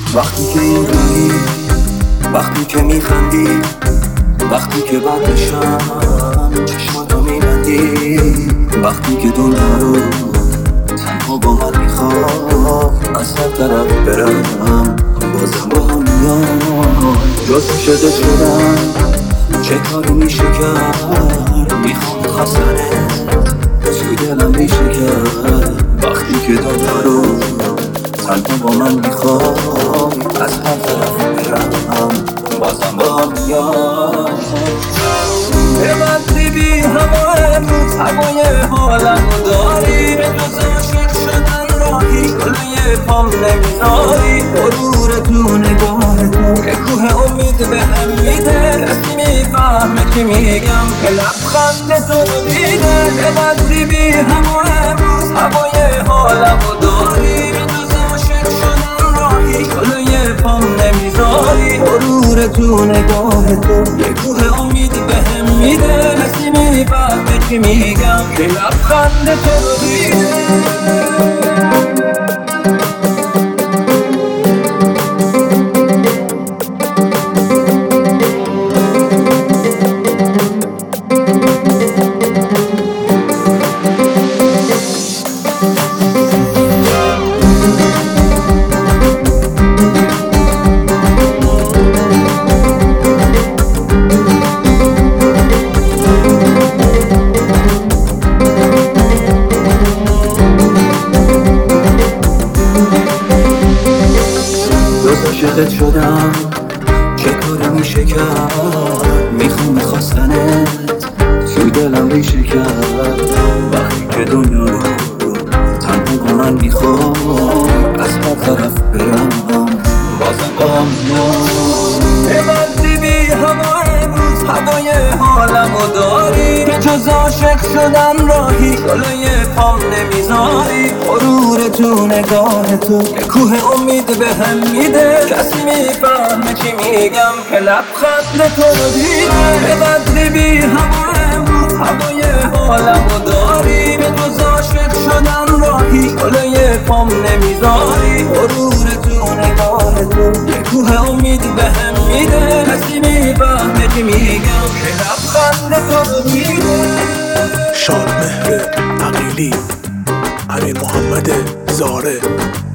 وقتی که اینجوری، وقتی که میخندی، وقتی که بد بشم چشماتو میبندی، وقتی که دنیا رو تنها با من میخوای از هر طرف برم بازم با هم میای. جز شده شدم چه کاری میشه کرد، میخوام خواستنت توی دلم میشه کرد. وقتی که دنیا رو تنها با من میخوای از هر طرف برم بازم با هم میای. ببندی بی هوا امروز هوای حالمو داری، به جز عاشق شدن راهی گلوی پام نمیذاری. غرور تو نگاه تو که کوه امید بهم میده، کسی میفهمه که میگم که لبخند تو دیده. ببندی بی هوا امروز هوای حالمو داری، به جز عاشق شدن راهی گلوی پام نمیذاری. غرور تو نگاه تو یه کوه امید بهم میده، کسی میفهمه که میگم که لبخند تو دیده. عاشقت شدم چه کاری میشه کرد، میخواستنت توی دلم ریشه کرد. وقتی که دنیا رو تنها با من میخوای از هر طرف برم بازم با هم میای. ببندی بی هوا امروز هوای حالمو داری، که جز عاشق شدن راهی جلوی پام نمیذاری. غرور تو نگاه تو که کوه امید بهم میده، کسی میفهمه چی میگم که لبخند تو دیده. ببندی بی هوا امروز هوای حالمو داری، به جز عاشق شدن راهی جلوی پام نمیذاری. غرور تو نگاه تو یه کوه امید بهم میده، کسی میفهمه چی میگم که لبخند تو دیده. شادمهر عقیلی، امیر محمد زاره.